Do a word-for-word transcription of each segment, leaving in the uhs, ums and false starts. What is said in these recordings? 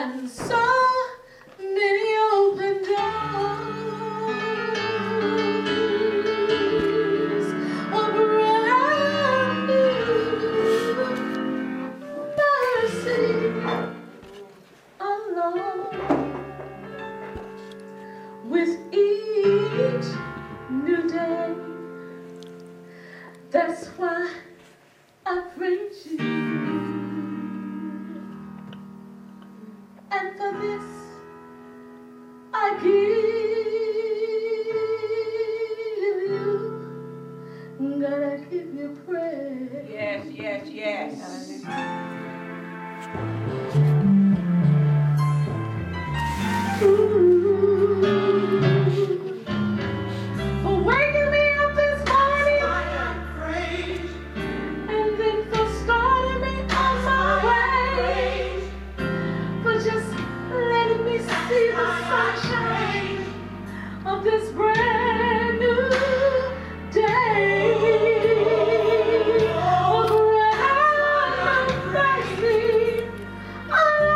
and so many open doors, a brand new mercy alone. With each new day, that's why I praise you, and for this I give you, God, I give you praise. Yes, yes, yes. Ooh. For waking me up this morning, and then for starting me on my way, for just letting me see the sunshine of this brand new day. A brand new mercy.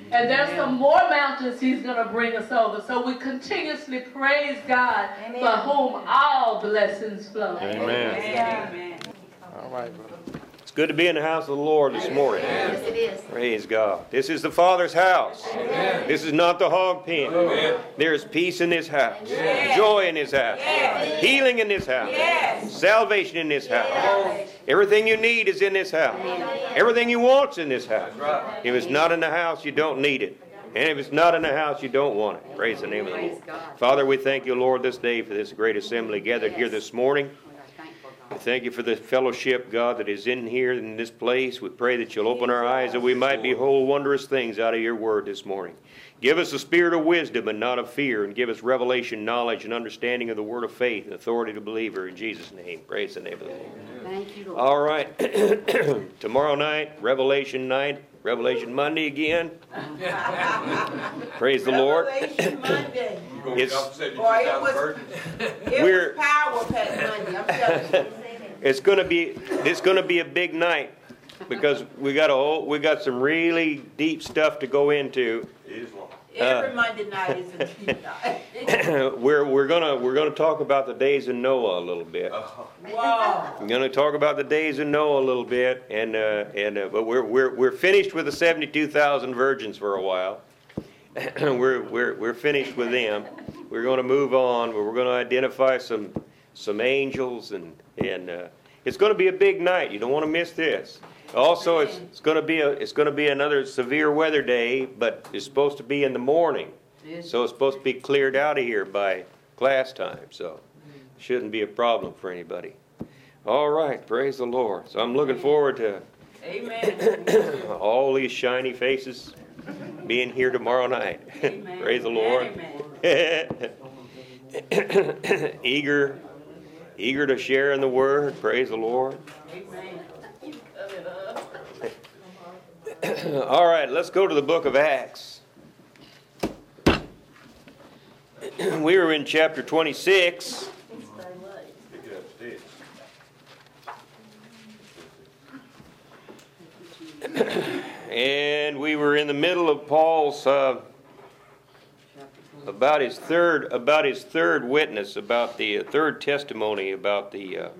And there's some more mountains he's going to bring us over. So we continuously praise God, Amen. For whom all blessings flow. Amen. Amen. All right, brother. It's good to be in the house of the Lord this morning. Yes, it is. Praise God. This is the Father's house. Amen. This is not the hog pen. Amen. There is peace in this house. Yes. Joy in this house. Yes. Healing in this house. Yes. Salvation in this house. Yes. Everything you need is in this house. Amen. Everything you want is in this house. Right. If it's not in the house, you don't need it. And if it's not in the house, you don't want it. Praise the name of the Lord. Father, we thank you, Lord, this day for this great assembly gathered here this morning. We thank you for the fellowship, God, that is in here in this place. We pray that you'll open our eyes that we might behold wondrous things out of your word this morning. Give us a spirit of wisdom and not of fear, and give us revelation, knowledge, and understanding of the word of faith and authority to believer. In Jesus' name, praise the name of the Lord. Thank you, Lord. All right. Tomorrow night, Revelation night, Revelation Monday again. Praise the Lord. Revelation Monday. It's, Boy, it was, it we're, was power pack Monday. I'm telling you. It's gonna be it's gonna be a big night because we got a whole, we got some really deep stuff to go into. Every uh, Monday night is a deep night. we're we're gonna we're gonna talk about the days of Noah a little bit. Wow. We're gonna talk about the days of Noah a little bit, and uh, and uh, but we're we're we're finished with the seventy-two thousand virgins for a while. we're we're we're finished with them. We're going to move on. We're going to identify some some angels, and and uh, it's going to be a big night. You don't want to miss this. Also, it's, it's going to be a it's going to be another severe weather day, but it's supposed to be in the morning, so it's supposed to be cleared out of here by class time. So, it shouldn't be a problem for anybody. All right, praise the Lord. So I'm looking forward to Amen. all these shiny faces being here tomorrow night. Praise the Lord. eager, eager to share in the word. Praise the Lord. Amen. All right, let's go to the book of Acts. We were in chapter twenty-six. And we were in the middle of Paul's uh, about his third about his third witness, about the uh, third testimony about the uh,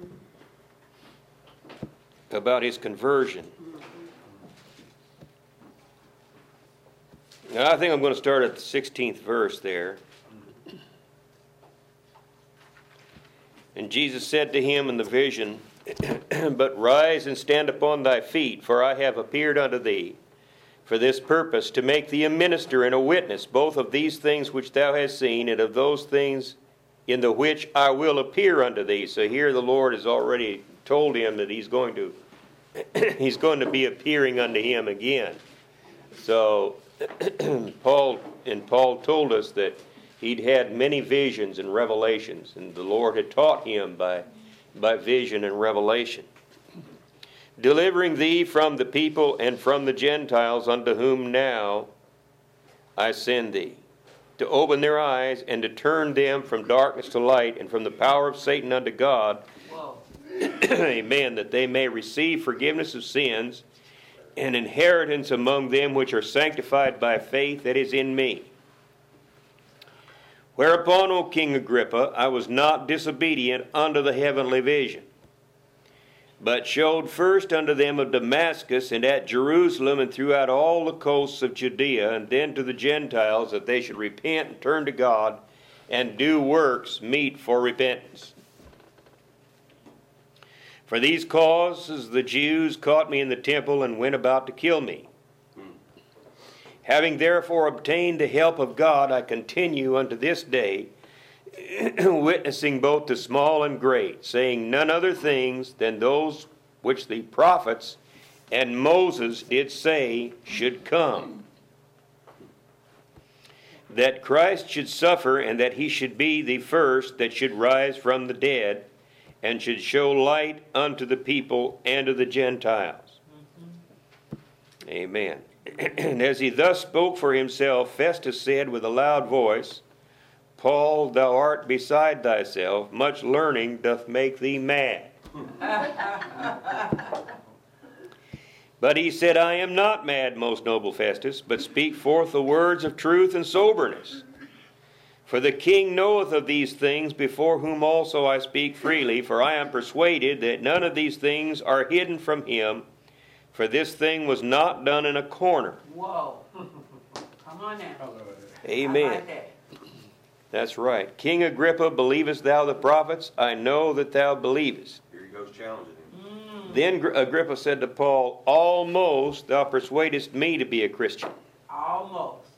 about his conversion. Now, I think I'm going to start at the sixteenth verse there. And Jesus said to him in the vision, "But rise and stand upon thy feet, for I have appeared unto thee for this purpose, to make thee a minister and a witness, both of these things which thou hast seen, and of those things in the which I will appear unto thee." So here the Lord has already told him that he's going to he's going to be appearing unto him again. So Paul and Paul told us that he'd had many visions and revelations, and the Lord had taught him by by vision and revelation, delivering thee from the people and from the Gentiles, unto whom now I send thee, to open their eyes and to turn them from darkness to light, and from the power of Satan unto God. Amen. That they may receive forgiveness of sins and inheritance among them which are sanctified by faith that is in me. Whereupon, O King Agrippa, I was not disobedient unto the heavenly vision, but showed first unto them of Damascus and at Jerusalem and throughout all the coasts of Judea, and then to the Gentiles, that they should repent and turn to God and do works meet for repentance. For these causes the Jews caught me in the temple and went about to kill me. Having therefore obtained the help of God, I continue unto this day, witnessing both to small and great, saying none other things than those which the prophets and Moses did say should come, that Christ should suffer, and that he should be the first that should rise from the dead, and should show light unto the people and to the Gentiles. Mm-hmm. Amen. And as he thus spoke for himself, Festus said with a loud voice, Paul, thou art beside thyself, much learning doth make thee mad. But he said, I am not mad, most noble Festus, but speak forth the words of truth and soberness. For the king knoweth of these things, before whom also I speak freely, for I am persuaded that none of these things are hidden from him, for this thing was not done in a corner. Whoa. Come on now. Amen. I like that. That's right. King Agrippa, believest thou the prophets? I know that thou believest. Here he goes challenging him. Then Agrippa said to Paul, almost thou persuadest me to be a Christian. Almost.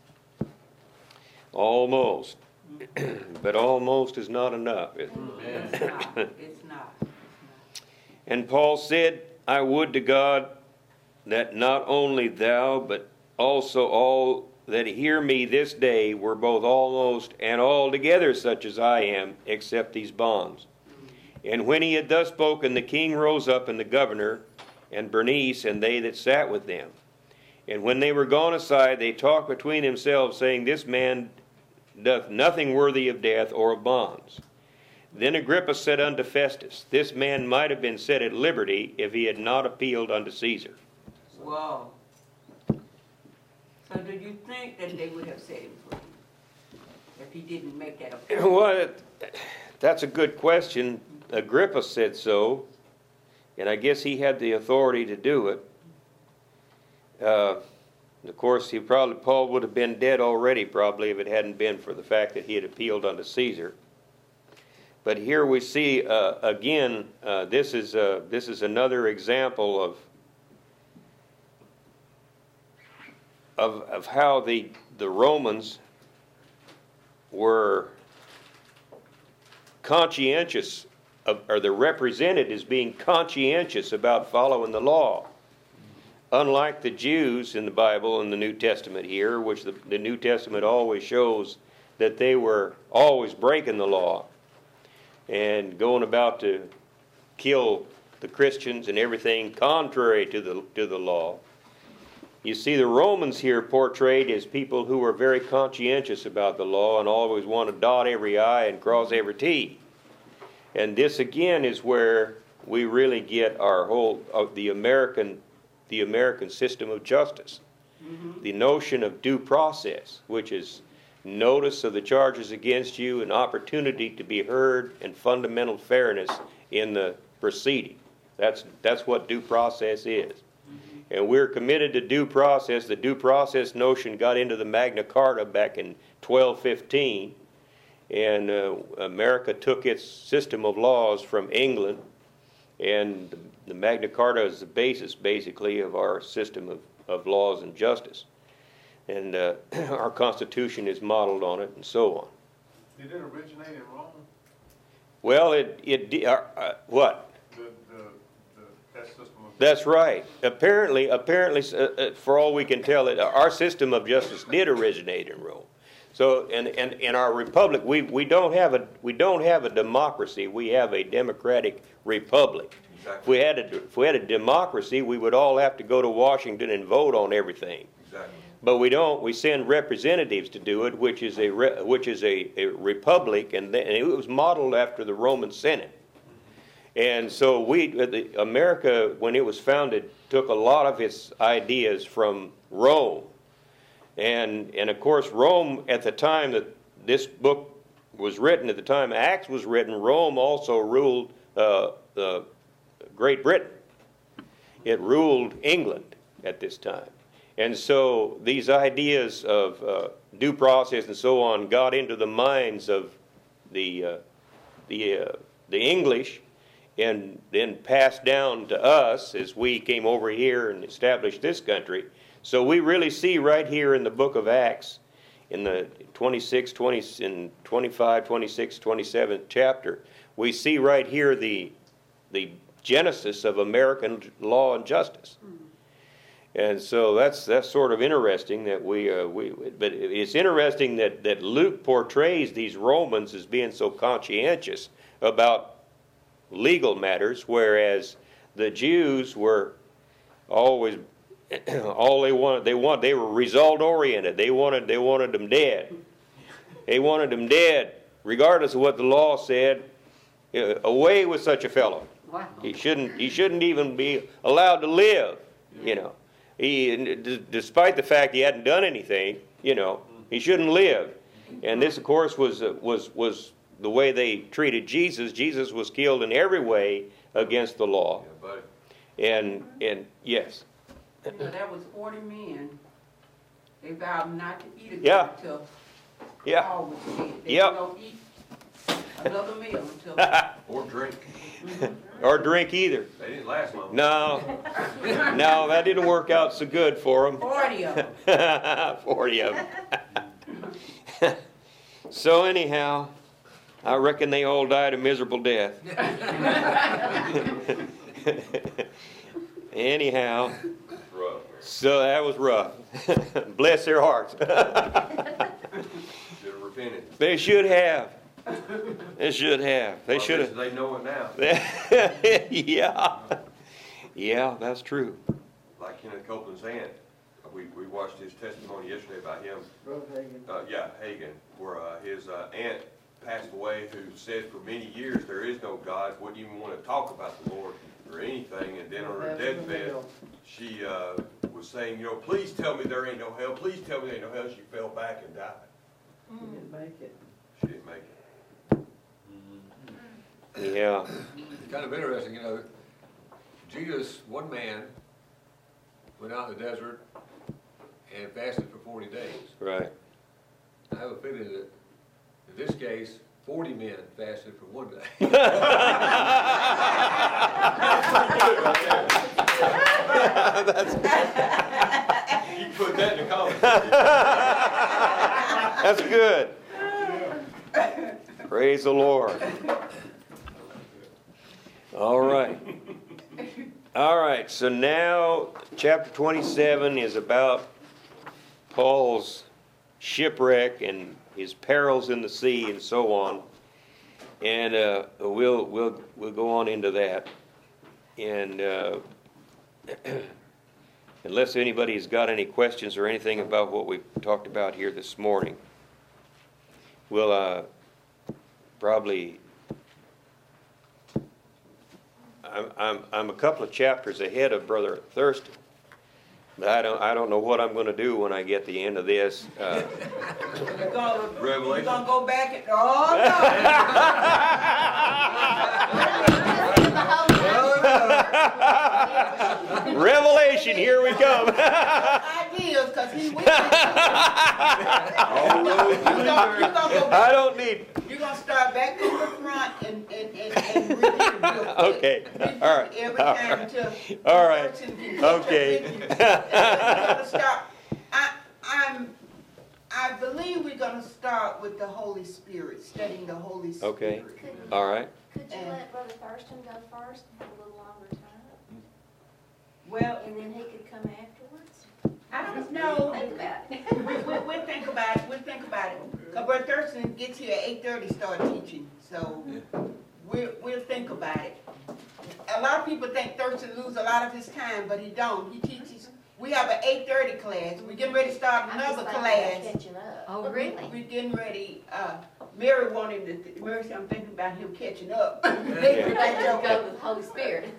Almost. But almost is not enough. Is it? It's not. It's not. And Paul said, I would to God that not only thou, but also all that hear me this day were both almost and altogether such as I am, except these bonds. And when he had thus spoken, the king rose up, and the governor, and Bernice, and they that sat with them. And when they were gone aside, they talked between themselves, saying, This man doth nothing worthy of death or of bonds. Then Agrippa said unto Festus, This man might have been set at liberty if he had not appealed unto Caesar. Whoa. So do you think that they would have set him free if he didn't make that appeal? Well, that's a good question. Agrippa said so, and I guess he had the authority to do it. Uh, of course, he probably Paul would have been dead already, probably, if it hadn't been for the fact that he had appealed unto Caesar. But here we see uh, again, uh, this is uh, this is another example of of of how the the Romans were conscientious of, or they're represented as being conscientious about following the law. Unlike the Jews in the Bible in the New Testament here, which the, the New Testament always shows that they were always breaking the law and going about to kill the Christians and everything contrary to the to the law. You see, the Romans here portrayed as people who were very conscientious about the law and always want to dot every I and cross every T. And this again is where we really get our whole of the American the American system of justice. Mm-hmm. The notion of due process, which is notice of the charges against you, an opportunity to be heard, and fundamental fairness in the proceeding. That's that's what due process is. Mm-hmm. And we're committed to due process. The due process notion got into the Magna Carta back in twelve fifteen, and uh, America took its system of laws from England, and the, the Magna Carta is the basis, basically, of our system of, of laws and justice. And uh, our Constitution is modeled on it, and so on. Did it originate in Rome? Well, it it uh, uh, what? The, the, the, that system of That's right. Apparently, apparently, uh, uh, for all we can tell, it our system of justice did originate in Rome. So, and and in our republic, we we don't have a we don't have a democracy. We have a democratic republic. Exactly. If we had a if we had a democracy, we would all have to go to Washington and vote on everything. Exactly. But we don't. We send representatives to do it, which is a re, which is a, a republic, and, then, and it was modeled after the Roman Senate. And so we, the, America, when it was founded, took a lot of its ideas from Rome, and and of course Rome at the time that this book was written, at the time Acts was written, Rome also ruled uh, uh, Great Britain. It ruled England at this time. And so these ideas of uh, due process and so on got into the minds of the uh, the uh, the English, and then passed down to us as we came over here and established this country. So we really see right here in the book of Acts, in the twenty-six, twenty, in twenty-five, twenty-six, twenty-seventh chapter, we see right here the the genesis of American law and justice. Mm. And so that's that's sort of interesting that we uh, we. But it's interesting that, that Luke portrays these Romans as being so conscientious about legal matters, whereas the Jews were always all they wanted. They want they were result oriented. They wanted they wanted them dead. They wanted them dead, regardless of what the law said. Away with such a fellow. Wow. He shouldn't he shouldn't even be allowed to live. You know, he, d- despite the fact he hadn't done anything, you know, he shouldn't live. And this, of course, was uh, was was the way they treated Jesus. Jesus was killed in every way against the law. Yeah, buddy. And and yes, You know, that was forty men. They vowed not to eat again Yeah. until yeah, Paul was dead. They Yep. don't eat another meal until. Or drink. or drink either. They didn't last long. No, no, that didn't work out so good for him. Forty of them. Forty of them. So anyhow, I reckon they all died a miserable death. Anyhow, Rough, man. so that was rough. Bless their hearts. Should have repented. They should have. They should have. They Well, should this- have. They know it now. Yeah. Yeah, that's true. Like Kenneth Copeland's aunt. We, we watched his testimony yesterday about him. Uh, yeah, Hagen, where uh, his uh, aunt passed away, who said for many years there is no God, wouldn't even want to talk about the Lord or anything. And then on her deathbed, she uh, was saying, you know, please tell me there ain't no hell. Please tell me there ain't no hell. She fell back and died. She didn't make it. She didn't make it. Yeah. It's kind of interesting, you know, Jesus, one man, went out in the desert and fasted for forty days. Right. I have a feeling that in this case, forty men fasted for one day. You put that in the comments. That's good. Praise the Lord. All right. All right, so now chapter twenty-seven is about Paul's shipwreck and his perils in the sea and so on. And uh, we'll we'll we'll go on into that. And uh, unless anybody's got any questions or anything about what we've talked about here this morning, we'll uh, probably. I'm I'm I'm a couple of chapters ahead of Brother Thurston, but I don't I don't know what I'm going to do when I get the end of this. Uh, You're gonna, you're Revelation. gonna go back and, oh, Revelation, here we come. no. Ideas, cause he will. All those You're gonna, you're gonna go I back, don't need. you're gonna start back from the front and, and, and, and read it real quick. Okay, Read all right, Every all time right. till. All right. the person can catch up Okay. with you. We're gonna start, I, I'm, I believe we're gonna start with the Holy Spirit, studying the Holy Spirit. Okay. All right. Could you And- let Brother Thurston go first and have a little longer time? Well, And then he could come afterwards? I don't know. Think about it. We, we, we'll think about it, we'll think about it. Cause Brother Thurston gets here at eight thirty, start teaching, so we'll, we'll think about it. A lot of people think Thurston lose a lot of his time, but he don't. He teaches, we have an eight thirty class, we're getting ready to start I'm just another thinking class. about catching up. Oh, really? We're getting ready, uh, Mary wanted to, th- Mary said, I'm thinking about him catching up. Everybody just go with the Holy Spirit.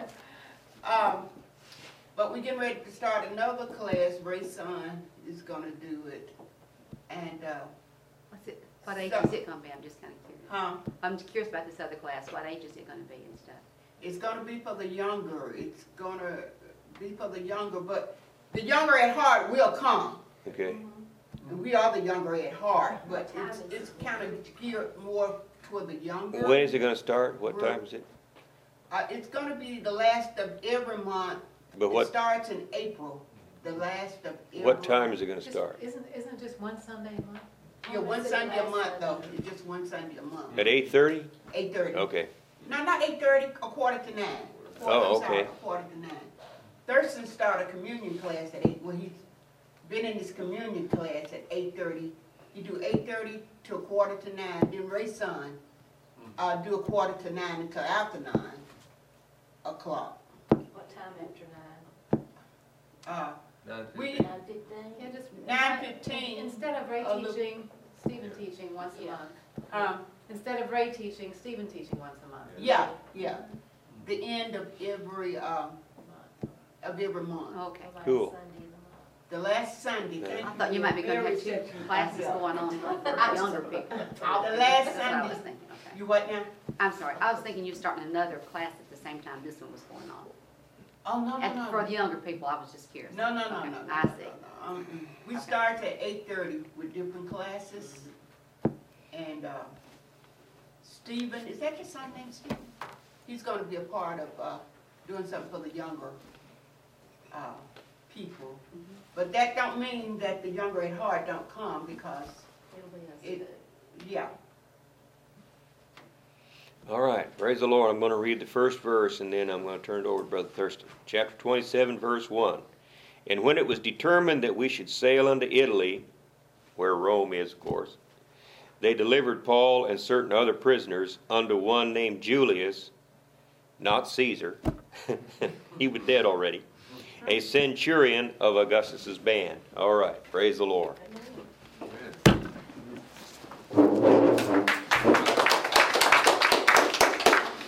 Um, but we're getting ready to start another class. Ray's son is gonna do it. And, uh, What's it, what age So- is it gonna be? I'm just kinda curious. huh, I'm just curious about this other class. What age is it gonna be and stuff? it's gonna be for the younger. It's gonna be for the younger, but the younger at heart will come. Okay. And we are the younger at heart, but it's, it's kind of geared more toward the younger. When is it going to start? What time is it? Uh, it's gonna be the last of every month. But It what starts in April, the last of every. what time is it going to Just- start? Isn't, isn't just one Sunday a month? Yeah, one Sunday a month though, it's just one Sunday a month, At eight thirty? eight thirty. Okay. No, not eight thirty, a quarter to nine. Quarter, Oh, I'm sorry, okay. A quarter to nine. Thurston started a communion class at eight, well, he's been in this communion class at eight thirty. You do eight thirty to a quarter to nine, then Ray's son, uh, do a quarter to nine until after nine o'clock. What time after nine? Uh, Nine we, fifty. Nine fifteen? Yeah, just. Nine fifteen. Instead of Ray A little- teaching, Stephen teaching once a Yeah. month. um, Instead of Ray teaching, Stephen teaching once a month. yeah, yeah, the end of every, um, of every month. Okay. The last Cool. Sunday in the month. The last Sunday. Yeah. thank I you. thought you might be gonna Very have two sensitive. classes going on for younger people. The last That's what I was Sunday. thinking, okay. You what now? I'm sorry, I was thinking you were starting another class at the same time this one was going on. Oh, no, no, And no. for the younger people, I was just curious. No, no, no, Okay, no. no, I no, see. no, no. Um, We Okay. start at eight thirty with different classes. And uh, Stephen, is that your son named Stephen? He's gonna be a part of uh, doing something for the younger uh, people. Mhm. But that don't mean that the younger at heart don't come, because, It'll be us It- too. yeah. All right, praise the Lord. I'm going to read the first verse, and then I'm going to turn it over to Brother Thurston. Chapter twenty-seven, verse one. And when it was determined that we should sail unto Italy, where Rome is, of course, they delivered Paul and certain other prisoners unto one named Julius, not Caesar, he was dead already, a centurion of Augustus's band. All right, praise the Lord. Amen.